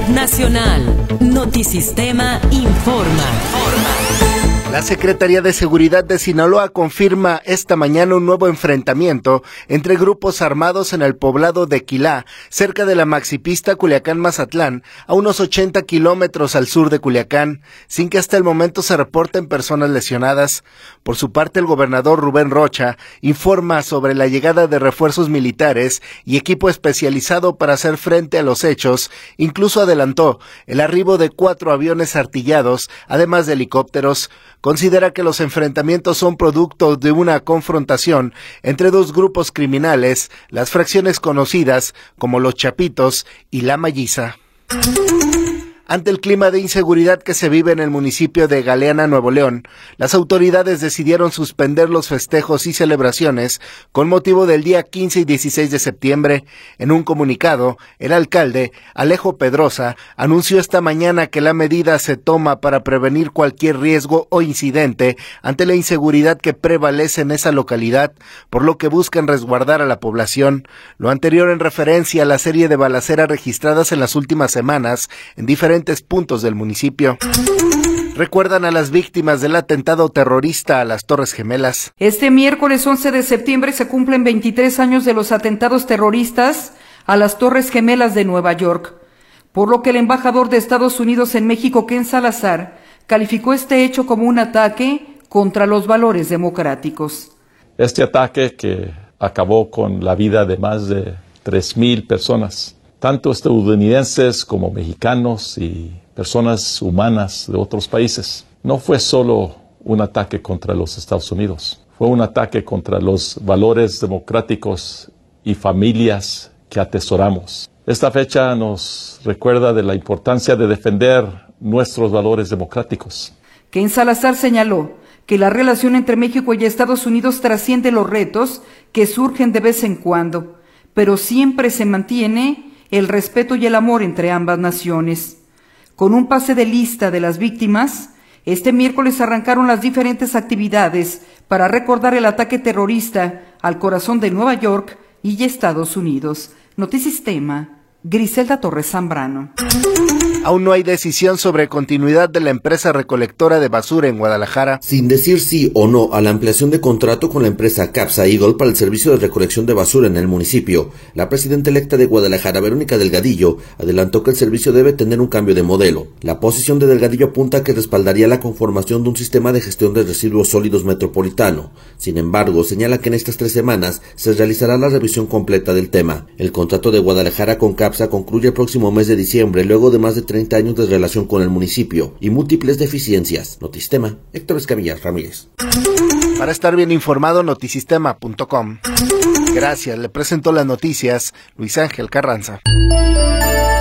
Nacional. Notisistema informa. La Secretaría de Seguridad de Sinaloa confirma esta mañana un nuevo enfrentamiento entre grupos armados en el poblado de Quilá, cerca de la maxipista Culiacán-Mazatlán, a unos 80 kilómetros al sur de Culiacán, sin que hasta el momento se reporten personas lesionadas. Por su parte, el gobernador Rubén Rocha informa sobre la llegada de refuerzos militares y equipo especializado para hacer frente a los hechos. Incluso adelantó el arribo de 4 aviones artillados, además de helicópteros. Considera que los enfrentamientos son producto de una confrontación entre dos grupos criminales, las fracciones conocidas como los Chapitos y la Malliza. Ante el clima de inseguridad que se vive en el municipio de Galeana, Nuevo León, las autoridades decidieron suspender los festejos y celebraciones con motivo del día 15 y 16 de septiembre. En un comunicado, el alcalde, Alejo Pedrosa, anunció esta mañana que la medida se toma para prevenir cualquier riesgo o incidente ante la inseguridad que prevalece en esa localidad, por lo que buscan resguardar a la población. Lo anterior en referencia a la serie de balaceras registradas en las últimas semanas en diferentes puntos del municipio. Recuerdan a las víctimas del atentado terrorista a las Torres Gemelas. Este miércoles 11 de septiembre se cumplen 23 años de los atentados terroristas a las Torres Gemelas de Nueva York, por lo que el embajador de Estados Unidos en México, Ken Salazar, calificó este hecho como un ataque contra los valores democráticos. Este ataque que acabó con la vida de más de 3,000 personas, tanto estadounidenses como mexicanos y personas humanas de otros países. No fue solo un ataque contra los Estados Unidos, fue un ataque contra los valores democráticos y familias que atesoramos. Esta fecha nos recuerda de la importancia de defender nuestros valores democráticos. Ken Salazar señaló que la relación entre México y Estados Unidos trasciende los retos que surgen de vez en cuando, pero siempre se mantiene el respeto y el amor entre ambas naciones. Con un pase de lista de las víctimas, este miércoles arrancaron las diferentes actividades para recordar el ataque terrorista al corazón de Nueva York y Estados Unidos. Notisistema, Griselda Torres Zambrano. Aún no hay decisión sobre continuidad de la empresa recolectora de basura en Guadalajara. Sin decir sí o no a la ampliación de contrato con la empresa Capsa Eagle para el servicio de recolección de basura en el municipio, la presidenta electa de Guadalajara, Verónica Delgadillo, adelantó que el servicio debe tener un cambio de modelo. La posición de Delgadillo apunta a que respaldaría la conformación de un sistema de gestión de residuos sólidos metropolitano. Sin embargo, señala que en estas 3 semanas se realizará la revisión completa del tema. El contrato de Guadalajara con Capsa concluye el próximo mes de diciembre, luego de más de 30 años de relación con el municipio y múltiples deficiencias. Notisistema, Héctor Escamilla Ramírez. Para estar bien informado, notisistema.com. Gracias, le presentó las noticias Luis Ángel Carranza.